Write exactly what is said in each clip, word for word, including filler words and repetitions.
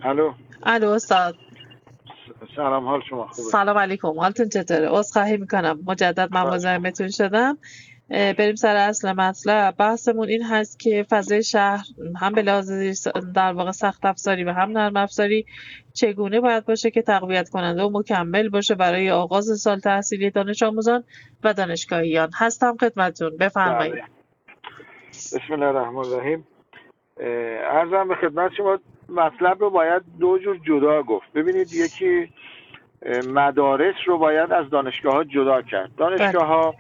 الو. الو استاد. سلام، حال شما خوبه؟ سلام علیکم، حالتون چطوره؟ عذرخواهی میکنم مجدد من مزاحمتون شدم. بریم سر اصل مطلب. بحثمون این هست که فضای شهر هم به لحاظ در واقع سخت افزاری و هم نرم افزاری چگونه باید باشه که تقویت کننده و مکمل باشه برای آغاز سال تحصیلی دانش آموزان و دانشگاهیان. هستم خدمتتون، بفرمایید. بسم الله الرحمن الرحیم. عرضم به خدمت شما مطلب رو باید دو جور جدا گفت. ببینید، یکی مدارس رو باید از دانشگاه ها جدا کرد. دانشگاه ها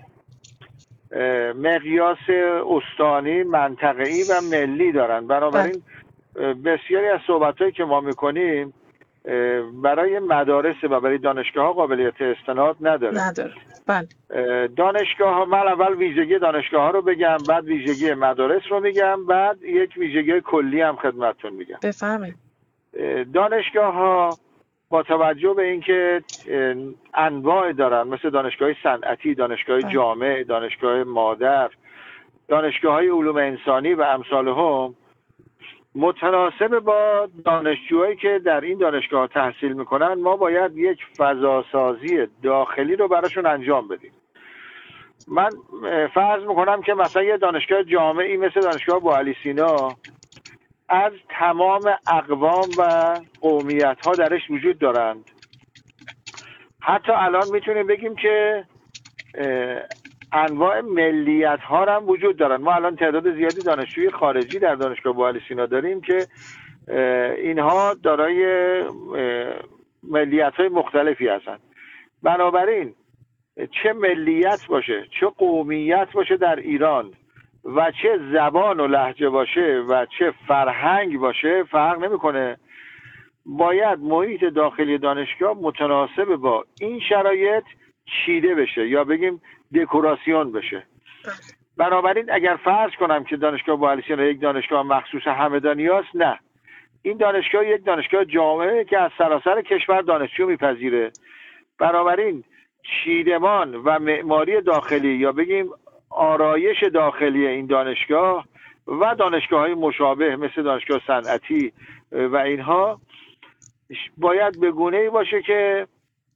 مقیاس استانی، منطقه‌ای و ملی دارن. بنابراین بسیاری از صحبت‌هایی که ما می‌کنیم برای مدارس و برای دانشگاه ها قابلیت استناد نداره. نداره. بله. دانشگاه ها، من اول ویژگی دانشگاه ها رو بگم، بعد ویژگی مدارس رو میگم، بعد یک ویژگی کلی هم خدمتتون میگم. بفرمایید. دانشگاه ها با توجه به اینکه انواع دارن، مثل دانشگاه صنعتی، دانشگاه جامع، دانشگاه مادر، دانشگاه های علوم انسانی و امثالهم، متناسب با دانشجوهایی که در این دانشگاه تحصیل میکنن ما باید یک فضاسازی داخلی رو براشون انجام بدیم. من فرض میکنم که مثلا یه دانشگاه جامعی مثل دانشگاه بوعلی سینا از تمام اقوام و قومیت ها درش وجود دارند. حتی الان میتونیم بگیم که انواع ملیت ها هم وجود دارن. ما الان تعداد زیادی دانشجوی خارجی در دانشگاه بوعلی سینا داریم که اینها دارای ملیت های مختلفی هستند. بنابراین چه ملیت باشه، چه قومیت باشه در ایران و چه زبان و لهجه باشه و چه فرهنگ باشه، فرق نمیکنه. باید محیط داخلی دانشگاه متناسب با این شرایط چیده بشه یا بگیم دکوراسیون بشه. بنابراین اگر فرض کنم که دانشگاه بوعلی سینا یک دانشگاه مخصوص همدانی است، نه، این دانشگاه یک دانشگاه جامعه که از سراسر کشور دانشجو میپذیره. بنابراین چیدمان و معماری داخلی یا بگیم آرایش داخلی این دانشگاه و دانشگاه های مشابه مثل دانشگاه صنعتی و اینها باید به گونه‌ای باشه که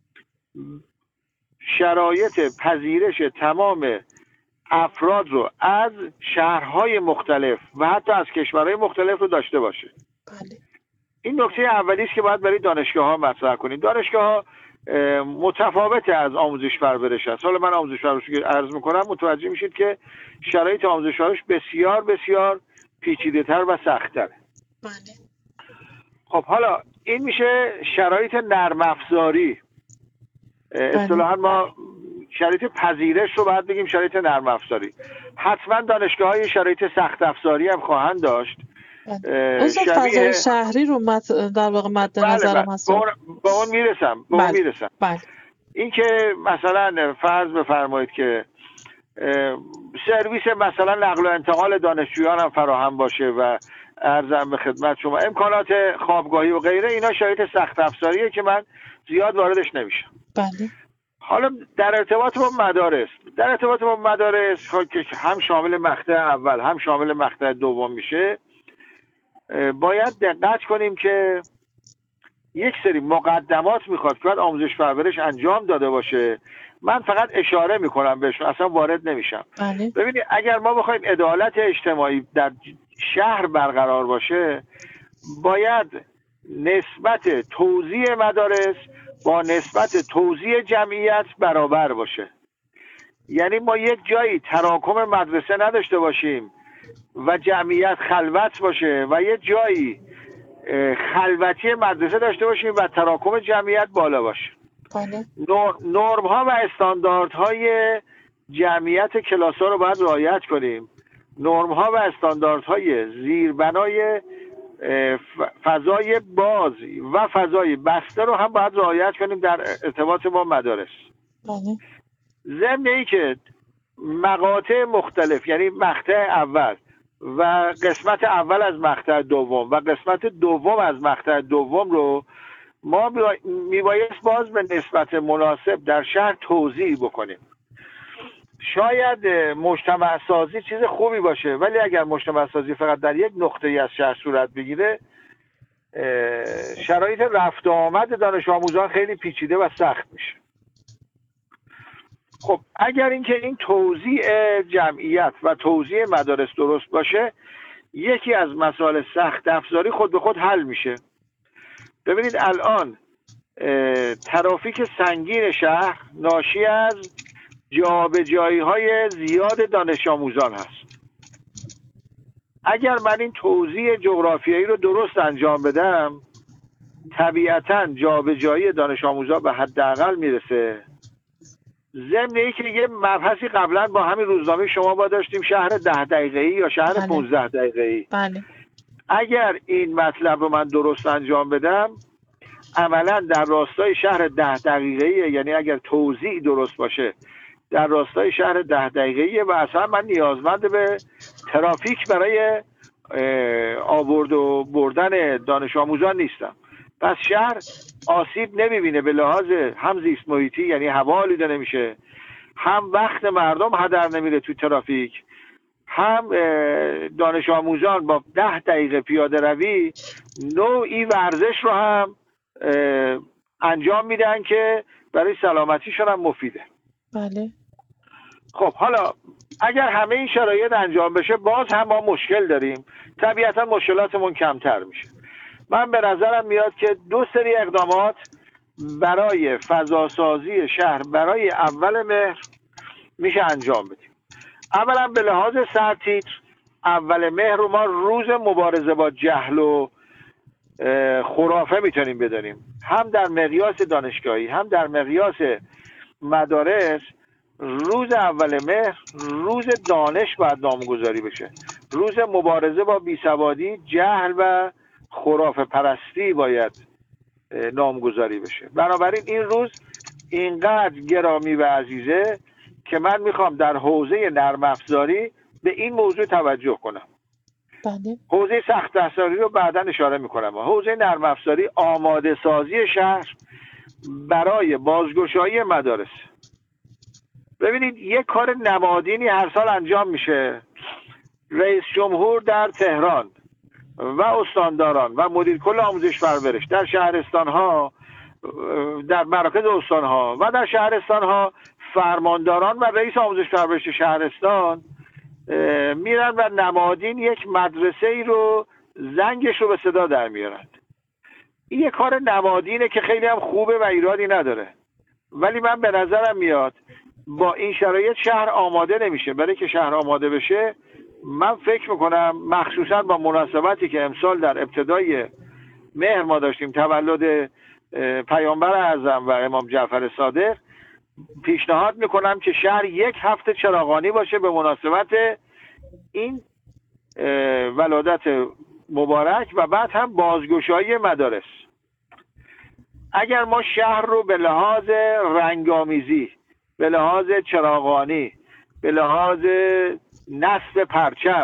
شرایط پذیرش تمام افراد رو از شهرهای مختلف و حتی از کشورهای مختلف رو داشته باشه. بله. این نکته اولی است که باید برای دانشگاه ها مطرح کنید. دانشگاه ها متفاوت از آموزش پرورش است. حالا من آموزش پرورش رو عرض میکنم، متوجه میشید که شرایط آموزش پرورش بسیار بسیار پیچیده تر و سخت تره. بله. خب حالا این میشه شرایط نرم افزاری. اصطلاحاً ما شرایط پذیرش رو باید بگیم شرایط نرم افزاری. حتما دانشگاه های شرایط سخت افزاری هم خواهند داشت. اصلا فضای شهری رو مت... در واقع مد نظرم هست. با اون میرسم با اون میرسم بله. این که مثلا فرض بفرمایید که سرویس مثلا نقل و انتقال دانشجویان هم فراهم باشه و عرضم به خدمت شما امکانات خوابگاهی و غیره، اینا شرایط سخت افزاریه که من زیاد واردش نمیشم. بله. حالا در ارتباط با مدارس در ارتباط با مدارس که هم شامل مقطع اول هم شامل مقطع دوم میشه، باید دقت کنیم که یک سری مقدمات میخواد که باید آموزش پرورش انجام داده باشه. من فقط اشاره میکنم بهشون، اصلا وارد نمیشم. بله. ببینید، اگر ما بخوایم عدالت اجتماعی در شهر برقرار باشه، باید نسبت توزیع مدارس با نسبت توزیع جمعیت برابر باشه. یعنی ما یک جایی تراکم مدرسه نداشته باشیم و جمعیت خلوت باشه و یک جایی خلوتی مدرسه داشته باشیم و تراکم جمعیت بالا باشه. بله. نرم ها و استانداردهای جمعیت کلاس ها رو باید رعایت کنیم. نرم ها و استانداردهای زیربنای فضای باز و فضای بسته رو هم باید رعایت کنیم در ارتباط با مدارس. بله. ضمن این که مقاطع مختلف، یعنی مقطع اول و قسمت اول از مقطع دوم و قسمت دوم از مقطع دوم رو ما میبایست باز به نسبت مناسب در شهر توزیع بکنیم. شاید مجتمع سازی چیز خوبی باشه، ولی اگر مجتمع سازی فقط در یک نقطه از شهر صورت بگیره، شرایط رفت و آمد دانش آموزان خیلی پیچیده و سخت میشه. خب اگر اینکه این توزیع جمعیت و توزیع مدارس درست باشه، یکی از مسائل سخت افزاری خود به خود حل میشه. ببینید الان ترافیک سنگین شهر ناشی از جابجایی های زیاد دانش آموزان هست. اگر من این توزیع جغرافیایی رو درست انجام بدم، طبیعتاً جابجایی دانش آموزان به حداقل میرسه. ضمن اینکه یه مبحثی قبلا با همین روزنامه شما با داشتیم، شهر ده دقیقه‌ای یا شهر بله. پانزده دقیقه‌ای. بله. اگر این مطلب رو من درست انجام بدم، عملا در راستای شهر ده دقیقه‌ای، یعنی اگر توزیع درست باشه در راستای شهر ده دقیقه‌ای و اصلا من نیازمند به ترافیک برای آورد و بردن دانش آموزان نیستم. پس شهر آسیب نمیبینه به لحاظ هم زیست محیطی، یعنی هوا آلوده نمیشه، هم وقت مردم هدر نمیره تو ترافیک، هم دانش آموزان با ده دقیقه پیاده روی نوعی ورزش رو هم انجام میدن که برای سلامتیشون هم مفیده. بله. خب حالا اگر همه این شرایط انجام بشه، باز هم ما مشکل داریم، طبیعتا مشکلاتمون کمتر میشه. من به نظرم میاد که دو سری اقدامات برای فضاسازی شهر برای اول مهر میشه انجام بدیم. اولا به لحاظ سرتیتر، اول مهر رو ما روز مبارزه با جهل و خرافه میتونیم بدانیم، هم در مقیاس دانشگاهی هم در مقیاس مدارس. روز اول مهر روز دانش باید نامگذاری بشه، روز مبارزه با بیسوادی، جهل و خرافه پرستی باید نامگذاری بشه. بنابراین این روز اینقدر گرامی و عزیزه که من میخوام در حوزه نرم افزاری به این موضوع توجه کنم. بله. حوزه سخت افزاری رو بعداً اشاره میکنم. حوزه نرم افزاری آماده سازی شهر برای بازگشایی مدارس. ببینید یک کار نمادینی هر سال انجام میشه. رئیس جمهور در تهران و استانداران و مدیر کل آموزش پرورش در شهرستان ها، در مراکز استان ها و در شهرستان ها، فرمانداران و رئیس آموزش پرورش شهرستان میرن و نمادین یک مدرسه ای رو زنگش رو به صدا در میارند. این یک کار نمادینه که خیلی هم خوبه و ایرادی نداره، ولی من به نظرم میاد با این شرایط شهر آماده نمیشه. برای که شهر آماده بشه، من فکر میکنم مخصوصا با مناسبتی که امسال در ابتدای مهر ما داشتیم، تولد پیامبر اعظم و امام جعفر صادق، پیشنهاد میکنم که شهر یک هفته چراغانی باشه به مناسبت این ولادت مبارک و بعد هم بازگشایی مدارس. اگر ما شهر رو به لحاظ رنگامیزی، به لحاظ چراغانی، به لحاظ نصب پرچم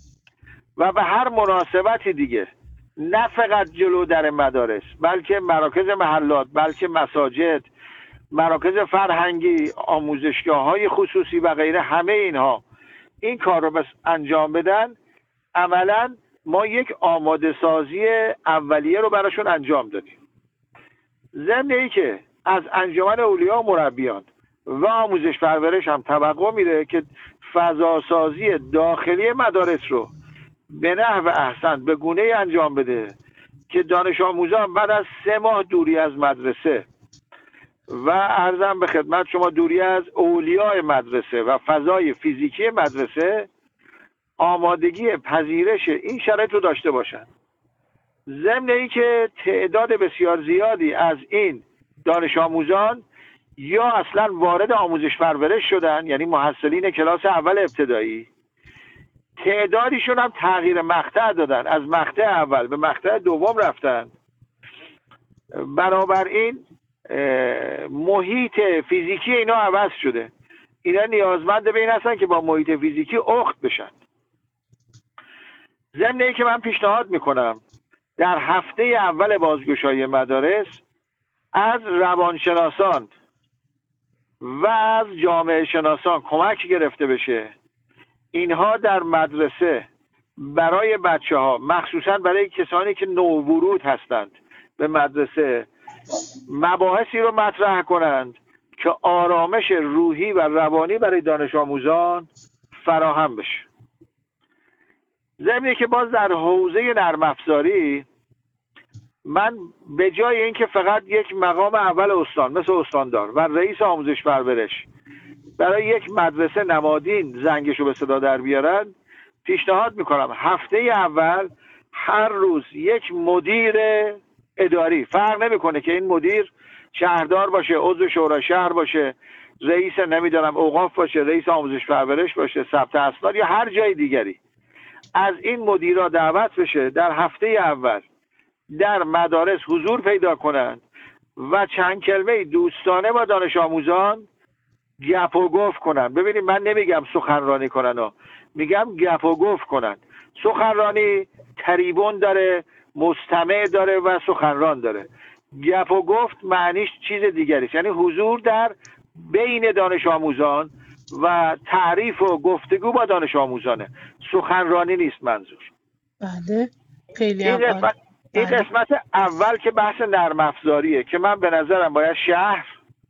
و به هر مناسبتی دیگه، نه فقط جلو در مدارس بلکه مراکز محلات، بلکه مساجد، مراکز فرهنگی، آموزشگاه های خصوصی و غیره، همه اینها این کار رو بس انجام بدن، عملا ما یک آماده سازی اولیه رو براشون انجام دادیم. ضمن ای که از انجمن اولیا و مربیان و آموزش پرورش هم توقع میره که فضاسازی داخلی مدارس رو به نحو احسن به گونه ای انجام بده که دانش آموزان بعد از سه ماه دوری از مدرسه و عرضم به خدمت شما دوری از اولیای مدرسه و فضای فیزیکی مدرسه، آمادگی پذیرش این شرایط رو داشته باشن. ضمن این که تعداد بسیار زیادی از این دانش آموزان یا اصلا وارد آموزش پرورش شدن، یعنی محصلین کلاس اول ابتدایی، تعدادیشون هم تغییر مقطع دادن، از مقطع اول به مقطع دوم رفتن. بنابراین محیط فیزیکی اینا عوض شده. اینا نیازمند به این هستن که با محیط فیزیکی اخت بشن. ضمن این که من پیشنهاد میکنم در هفته اول بازگشایی مدارس از روانشناسان و از جامعه شناسان کمک گرفته بشه. اینها در مدرسه برای بچه ها، مخصوصا برای کسانی که نوورود هستند، به مدرسه مباحثی رو مطرح کنند که آرامش روحی و روانی برای دانش آموزان فراهم بشه. ضمن که باز در حوزه نرم افزاری من به جای اینکه فقط یک مقام اول استان مثل استاندار و رئیس آموزش پرورش برای یک مدرسه نمادین زنگشو به صدا در بیارن، پیشنهاد میکنم هفته اول هر روز یک مدیر اداری، فرق نمیکنه که این مدیر شهردار باشه، عضو شورای شهر باشه، رئیس نمیدونم اوقاف باشه، رئیس آموزش پرورش باشه، ثبت اسناد یا هر جای دیگری، از این مدیرا دعوت بشه در هفته اول در مدارس حضور پیدا کنند و چند کلمه دوستانه با دانش آموزان گپ و گفت کنن. ببینید من نمیگم سخنرانی کنن ها، میگم گپ و گفت کنن. سخنرانی تریبون داره، مستمع داره و سخنران داره. گپ و گفت معنیش چیز دیگری، یعنی حضور در بین دانش آموزان و تعریف و گفتگو با دانش آموزانه، سخنرانی نیست منظور. بله خیلی این هم قسمت, این قسمت اول که بحث نرم افزاریه که من به نظرم باید شهر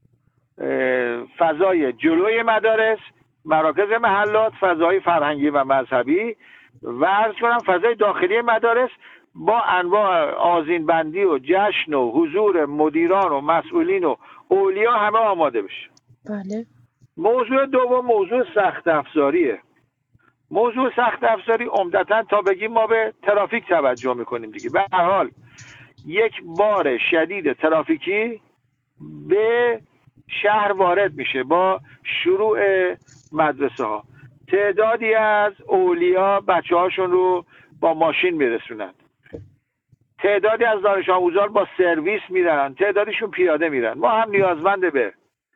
فضای جلوی مدارس، مراکز محلات، فضای فرهنگی و مذهبی و عرض کنم فضای داخلی مدارس با انواع آذین بندی و جشن و حضور مدیران و مسئولین و اولیا همه آماده بشه. بله. موضوع دوم موضوع سخت افزاریه. موضوع سخت افزاری عمدتاً تا بگیم ما به ترافیک توجه میکنیم دیگه. به هر حال یک بار شدید ترافیکی به شهر وارد میشه با شروع مدرسه ها. تعدادی از اولیا بچه هاشون رو با ماشین میرسونن، تعدادی از دانش آموزان با سرویس میرن، تعدادیشون پیاده میرن. ما هم نیازمند به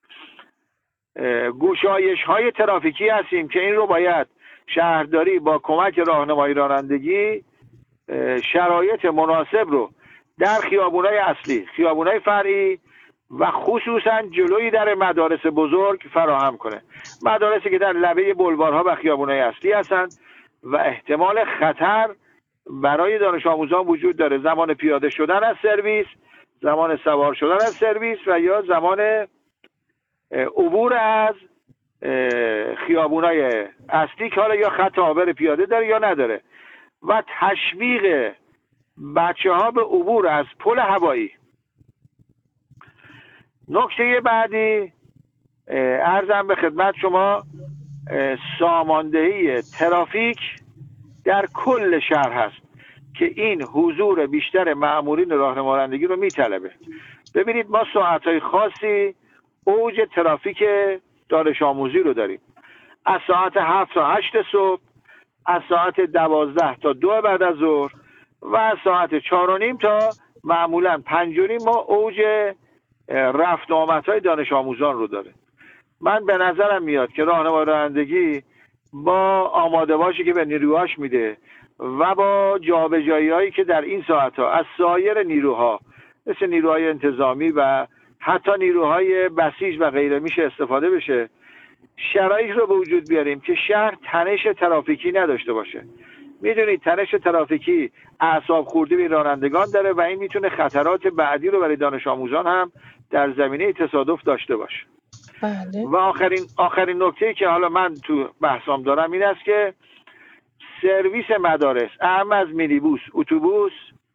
گشایش های ترافیکی هستیم که این رو باید شهرداری با کمک راهنمایی رانندگی شرایط مناسب رو در خیابونای اصلی، خیابونای فرعی و خصوصا جلوی در مدارس بزرگ فراهم کنه. مدارسی که در لبه بلوارها و خیابونای اصلی هستند و احتمال خطر برای دانش آموزان وجود داره، زمان پیاده شدن از سرویس، زمان سوار شدن از سرویس و یا زمان عبور از خیابونای اصلی که حالا یا خط عابر پیاده داره یا نداره و تشویق بچه ها به عبور از پل هوایی. نکته بعدی عرضم به خدمت شما ساماندهی ترافیک در کل شهر هست که این حضور بیشتر مأمورین راهنمایی رانندگی رو میطلبه. ببینید ما ساعتهای خاصی اوج ترافیک دانش آموزی رو داریم، از ساعت هفت تا هشت صبح، از ساعت دوازده تا دو بعد از ظهر و از ساعت چهار و نیم تا معمولا پنج و نیم ما اوج رفت و آمدهای دانش آموزان رو داره. من به نظرم میاد که راهنمایی رانندگی با آماده باشی که به نیروهاش میده و با جابجایی هایی که در این ساعت ها از سایر نیروها مثل نیروهای انتظامی و حتی نیروهای بسیج و غیره میشه استفاده بشه، شرایط رو به وجود بیاریم که شهر تنش ترافیکی نداشته باشه. میدونید تنش ترافیکی اعصاب خورده به رانندگان داره و این میتونه خطرات بعدی رو برای دانش آموزان هم در زمینه تصادف داشته باشه. بله. و آخرین آخرین نکته که حالا من تو بحثام دارم این است که سرویس مدارس اهم از مینیبوس، اتوبوس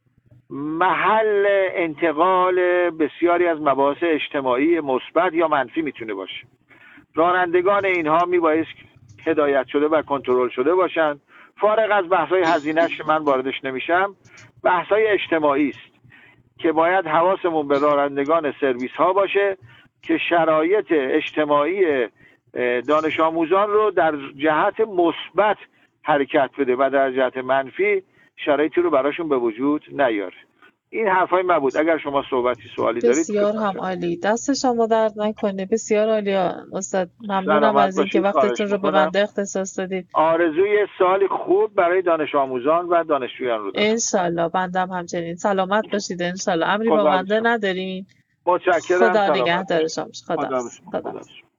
محل انتقال بسیاری از مباحث اجتماعی مثبت یا منفی میتونه باشه. رانندگان اینها میبایست هدایت شده و کنترل شده باشند. فارغ از بحث‌های هزینه‌اش که من واردش نمیشم، بحث‌های اجتماعی است که باید حواسمون به رانندگان سرویس ها باشه که شرایط اجتماعی دانش آموزان رو در جهت مثبت حرکت بده و در جهت منفی شرایطی رو براشون به وجود نیاره. این حرفای من بود. اگر شما صحبتی سوالی دارید بسیار هم عالی، دست شما درد نکنه. بسیار عالی استاد، ممنونم از اینکه وقتتون رو به بنده اختصاص دادید. آرزوی سالی خوب برای دانش آموزان و دانشجویان رو دارم. انشالله. بندم همچنین. سلامت باشید انشالله. امری با بنده ندارین. متشکرم. خدا نگهدار شما. خدا. خدا.